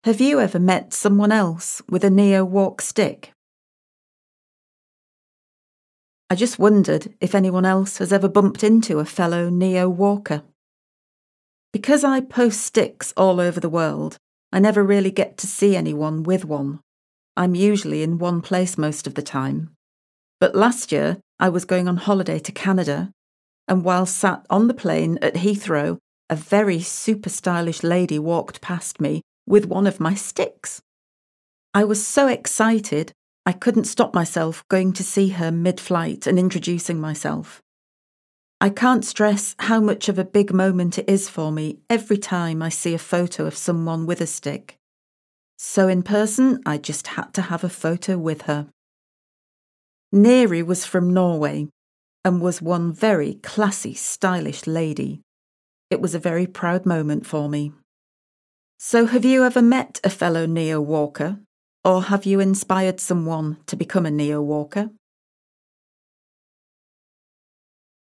Have you ever met someone else with a Neo walk stick? I just wondered if anyone else has ever bumped into a fellow Neo walker. Because I post sticks all over the world, I never really get to see anyone with one. I'm usually in one place most of the time. But last year, I was going on holiday to Canada, and while sat on the plane at Heathrow, a very super stylish lady walked past me with one of my sticks. I was so excited, I couldn't stop myself going to see her mid-flight and introducing myself. I can't stress how much of a big moment it is for me every time I see a photo of someone with a stick. So in person, I just had to have a photo with her. Neri was from Norway and was one very classy, stylish lady. It was a very proud moment for me. So have you ever met a fellow Neo walker? Or have you inspired someone to become a Neo walker?